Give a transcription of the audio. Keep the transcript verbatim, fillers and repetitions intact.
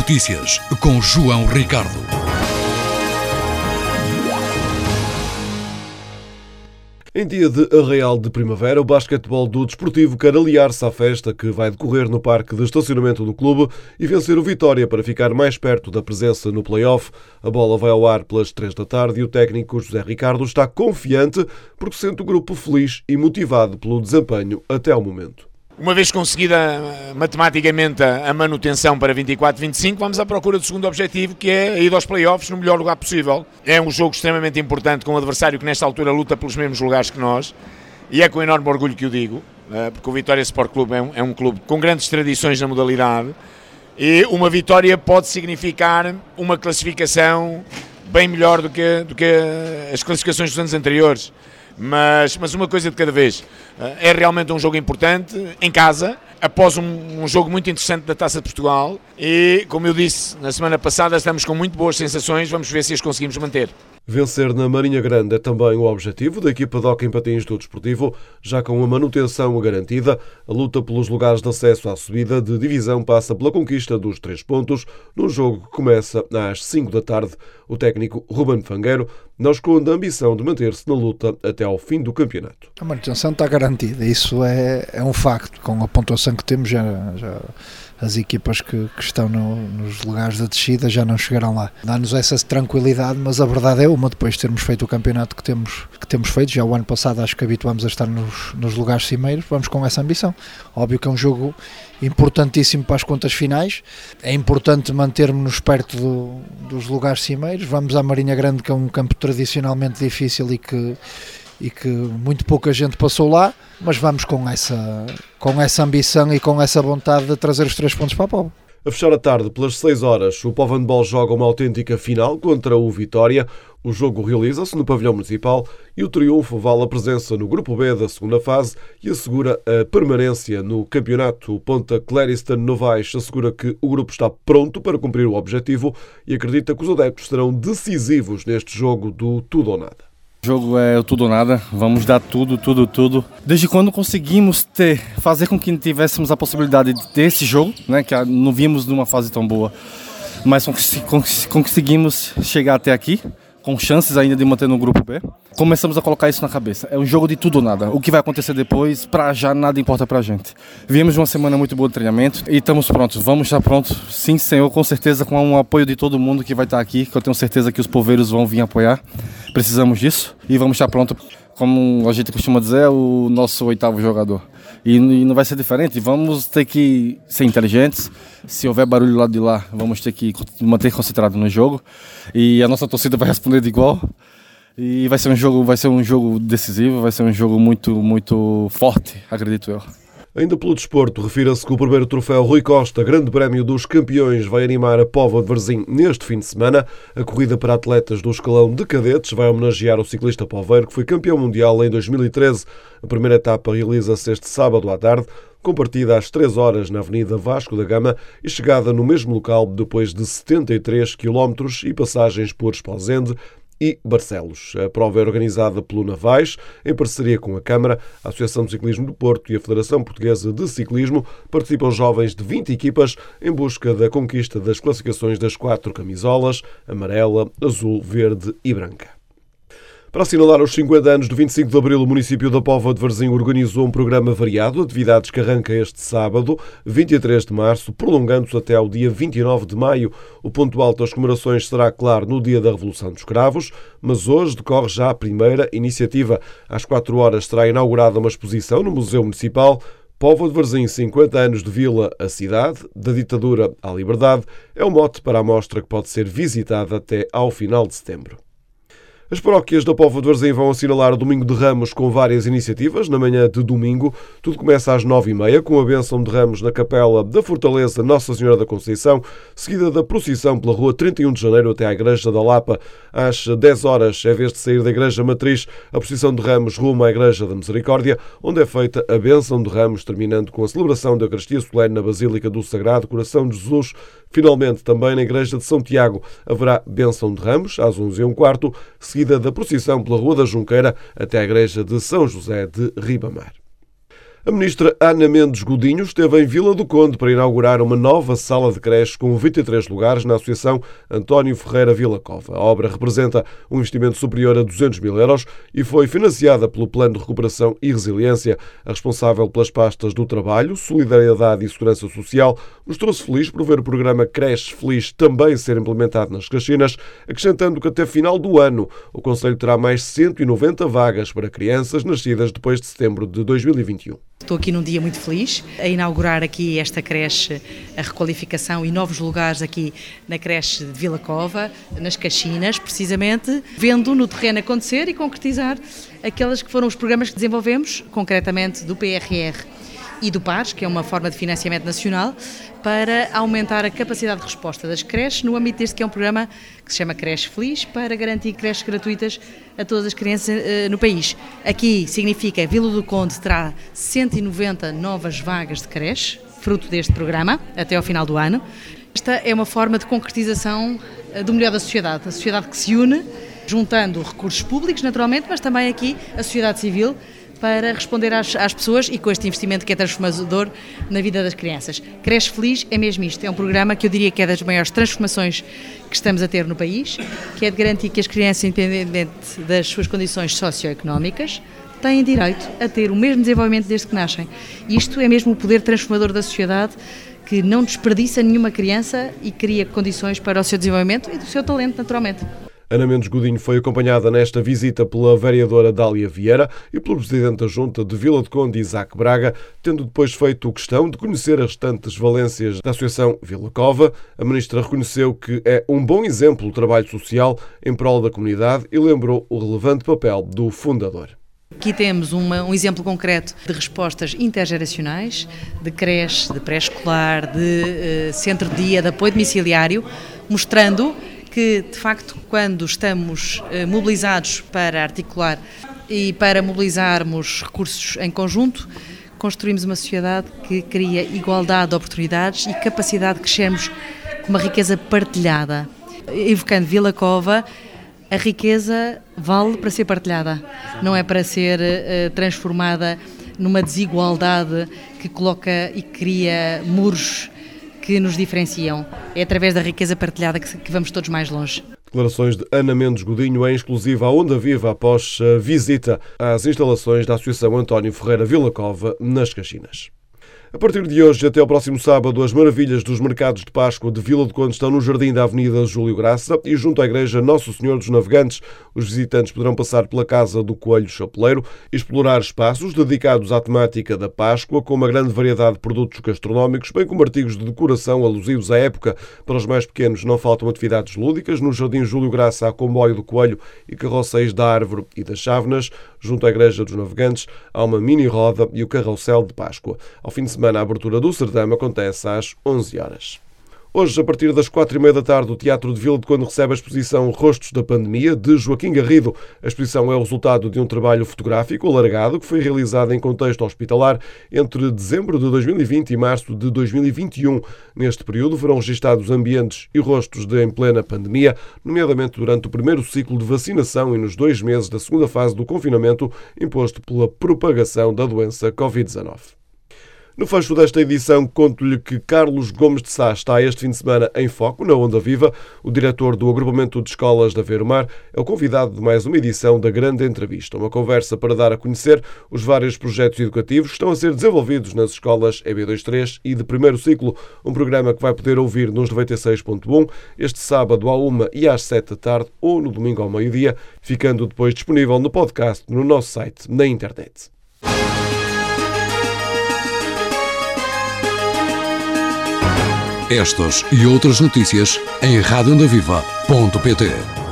Notícias, com João Ricardo. Em dia de arraial de primavera, o basquetebol do Desportivo quer aliar-se à festa que vai decorrer no parque de estacionamento do clube e vencer o Vitória para ficar mais perto da presença no play-off. A bola vai ao ar pelas três da tarde e o técnico José Ricardo está confiante porque sente o grupo feliz e motivado pelo desempenho até ao momento. Uma vez conseguida matematicamente a manutenção para vinte e quatro vinte e cinco, vamos à procura do segundo objetivo, que é a ida aos play-offs no melhor lugar possível. É um jogo extremamente importante com um adversário que nesta altura luta pelos mesmos lugares que nós, e é com enorme orgulho que o digo, porque o Vitória Sport Clube é um, é um clube com grandes tradições na modalidade, e uma vitória pode significar uma classificação bem melhor do que, do que as classificações dos anos anteriores. Mas, mas uma coisa de cada vez, é realmente um jogo importante, em casa, após um, um jogo muito interessante da Taça de Portugal e, como eu disse na semana passada, estamos com muito boas sensações, vamos ver se as conseguimos manter. Vencer na Marinha Grande é também o objetivo da equipa de hóquei em patins do Desportivo, já com a manutenção garantida. A luta pelos lugares de acesso à subida de divisão passa pela conquista dos três pontos, num jogo que começa às cinco da tarde. O técnico Ruben Fangueiro não esconde a ambição de manter-se na luta até ao fim do campeonato. A manutenção está garantida, isso é, é um facto. Com a pontuação que temos, já, já as equipas que, que estão no, nos lugares da descida já não chegarão lá. Dá-nos essa tranquilidade, mas a verdade é uma, depois de termos feito o campeonato que temos, que temos feito, já o ano passado acho que habituámos a estar nos, nos lugares cimeiros, vamos com essa ambição. Óbvio que é um jogo importantíssimo para as contas finais, é importante mantermos-nos perto do, dos lugares cimeiros. Vamos à Marinha Grande, que é um campo tradicionalmente difícil e que, e que muito pouca gente passou lá, mas vamos com essa, com essa ambição e com essa vontade de trazer os três pontos para a Póvoa. A fechar a tarde, pelas seis horas, o Póvoa Handball joga uma autêntica final contra o Vitória. O jogo realiza-se no pavilhão municipal e o triunfo vale a presença no grupo B da segunda fase e assegura a permanência no campeonato. O Ponta Clariston Novais assegura que o grupo está pronto para cumprir o objetivo e acredita que os adeptos serão decisivos neste jogo do tudo ou nada. O jogo é o tudo ou nada, vamos dar tudo, tudo, tudo. Desde quando conseguimos ter, fazer com que tivéssemos a possibilidade de ter esse jogo, né, que não vimos numa fase tão boa, mas conseguimos chegar até aqui, com chances ainda de manter no grupo B. Começamos a colocar isso na cabeça. É um jogo de tudo ou nada. O que vai acontecer depois, pra já, nada importa pra gente. Viemos de uma semana muito boa de treinamento e estamos prontos. Vamos estar prontos, sim, senhor, com certeza, com o apoio de todo mundo que vai estar aqui, que eu tenho certeza que os poveiros vão vir apoiar. Precisamos disso e vamos estar prontos, como a gente costuma dizer, é o nosso oitavo jogador. E não vai ser diferente, vamos ter que ser inteligentes. Se houver barulho do lado de lá, vamos ter que manter concentrado no jogo. E a nossa torcida vai responder de igual. E vai ser um jogo, vai ser um jogo decisivo, vai ser um jogo muito, muito forte, acredito eu. Ainda pelo desporto, refira-se que o primeiro troféu Rui Costa, Grande Prémio dos Campeões, vai animar a Póvoa de Varzim neste fim de semana. A corrida para atletas do escalão de cadetes vai homenagear o ciclista poveiro que foi campeão mundial em dois mil e treze. A primeira etapa realiza-se este sábado à tarde, com partida às três horas na Avenida Vasco da Gama e chegada no mesmo local depois de setenta e três quilómetros e passagens por Esposende e Barcelos. A prova é organizada pelo Navais, em parceria com a Câmara, a Associação de Ciclismo do Porto e a Federação Portuguesa de Ciclismo. Participam jovens de vinte equipas em busca da conquista das classificações das quatro camisolas, amarela, azul, verde e branca. Para assinalar os cinquenta anos do vinte e cinco de Abril, o município da Póvoa de Varzim organizou um programa variado de atividades que arranca este sábado, vinte e três de março, prolongando-se até ao dia vinte e nove de maio. O ponto alto das comemorações será, claro, no dia da Revolução dos Cravos, mas hoje decorre já a primeira iniciativa. Às quatro horas será inaugurada uma exposição no Museu Municipal. Póvoa de Varzim, cinquenta anos de Vila à Cidade, da ditadura à liberdade, é o mote para a mostra que pode ser visitada até ao final de setembro. As paróquias da Póvoa de Varzim vão assinalar o Domingo de Ramos com várias iniciativas. Na manhã de domingo, tudo começa às nove e meia, com a bênção de Ramos na Capela da Fortaleza Nossa Senhora da Conceição, seguida da procissão pela Rua trinta e um de Janeiro até à Igreja da Lapa. Às dez horas, em vez de sair da Igreja Matriz, a procissão de Ramos rumo à Igreja da Misericórdia, onde é feita a bênção de Ramos, terminando com a celebração da Eucaristia Solene na Basílica do Sagrado Coração de Jesus. Finalmente, também na Igreja de São Tiago, haverá bênção de Ramos, às onze e um quarto, seguida da procissão pela Rua da Junqueira até à Igreja de São José de Ribamar. A ministra Ana Mendes Godinho esteve em Vila do Conde para inaugurar uma nova sala de creche com vinte e três lugares na Associação António Ferreira Vila Cova. A obra representa um investimento superior a duzentos mil euros e foi financiada pelo Plano de Recuperação e Resiliência. A responsável pelas pastas do Trabalho, Solidariedade e Segurança Social mostrou-se feliz por ver o programa Creche Feliz também ser implementado nas Caxinas, acrescentando que até final do ano o Conselho terá mais cento e noventa vagas para crianças nascidas depois de setembro de dois mil e vinte e um. Estou aqui num dia muito feliz a inaugurar aqui esta creche, a requalificação e novos lugares aqui na creche de Vila Cova, nas Caxinas, precisamente, vendo no terreno acontecer e concretizar aqueles que foram os programas que desenvolvemos, concretamente do P R R e do PARS, que é uma forma de financiamento nacional, para aumentar a capacidade de resposta das creches no âmbito deste que é um programa que se chama Creche Feliz, para garantir creches gratuitas a todas as crianças uh, no país. Aqui significa Vila do Conde terá cento e noventa novas vagas de creche, fruto deste programa, até ao final do ano. Esta é uma forma de concretização uh, do melhor da sociedade, a sociedade que se une, juntando recursos públicos, naturalmente, mas também aqui a sociedade civil, para responder às, às pessoas e com este investimento que é transformador na vida das crianças. Creche Feliz é mesmo isto, é um programa que eu diria que é das maiores transformações que estamos a ter no país, que é de garantir que as crianças, independentemente das suas condições socioeconómicas, têm direito a ter o mesmo desenvolvimento desde que nascem. Isto é mesmo o poder transformador da sociedade, que não desperdiça nenhuma criança e cria condições para o seu desenvolvimento e do seu talento, naturalmente. Ana Mendes Godinho foi acompanhada nesta visita pela vereadora Dália Vieira e pelo presidente da Junta de Vila do Conde, Isaac Braga, tendo depois feito questão de conhecer as restantes valências da Associação Vila Cova. A ministra reconheceu que é um bom exemplo do trabalho social em prol da comunidade e lembrou o relevante papel do fundador. Aqui temos uma, um exemplo concreto de respostas intergeracionais, de creche, de pré-escolar, de uh, centro de dia, de apoio domiciliário, mostrando que, de facto, quando estamos eh, mobilizados para articular e para mobilizarmos recursos em conjunto, construímos uma sociedade que cria igualdade de oportunidades e capacidade de crescermos com uma riqueza partilhada. Evocando Vila Cova, a riqueza vale para ser partilhada, não é para ser eh, transformada numa desigualdade que coloca e cria muros que nos diferenciam. É através da riqueza partilhada que, que vamos todos mais longe. Declarações de Ana Mendes Godinho em exclusiva à Onda Viva após a visita às instalações da Associação António Ferreira Vila Cova, nas Caxinas. A partir de hoje até ao próximo sábado, as maravilhas dos mercados de Páscoa de Vila do Conde estão no jardim da Avenida Júlio Graça e junto à Igreja Nosso Senhor dos Navegantes. Os visitantes poderão passar pela Casa do Coelho Chapeleiro e explorar espaços dedicados à temática da Páscoa, com uma grande variedade de produtos gastronómicos, bem como artigos de decoração alusivos à época. Para os mais pequenos não faltam atividades lúdicas. No jardim Júlio Graça há comboio do Coelho e carroceiros da Árvore e das Chávenas. Junto à Igreja dos Navegantes há uma mini-roda e o carrossel de Páscoa. Ao fim de semana, a abertura do certame acontece às onze horas. Hoje, a partir das quatro e meia da tarde, o Teatro de Vila do Conde recebe a exposição Rostos da Pandemia, de Joaquim Garrido. A exposição é o resultado de um trabalho fotográfico alargado que foi realizado em contexto hospitalar entre dezembro de dois mil e vinte e março de dois mil e vinte e um. Neste período foram registados ambientes e rostos de em plena pandemia, nomeadamente durante o primeiro ciclo de vacinação e nos dois meses da segunda fase do confinamento imposto pela propagação da doença covid dezanove. No fecho desta edição, conto-lhe que Carlos Gomes de Sá está este fim de semana em foco na Onda Viva. O diretor do Agrupamento de Escolas da Aveiro Mar é o convidado de mais uma edição da Grande Entrevista, uma conversa para dar a conhecer os vários projetos educativos que estão a ser desenvolvidos nas escolas E B vinte e três e de primeiro ciclo, um programa que vai poder ouvir nos noventa e seis ponto um este sábado à uma e às sete da tarde ou no domingo ao meio-dia, ficando depois disponível no podcast no nosso site na internet. Estas e outras notícias em rádio onda viva ponto pt.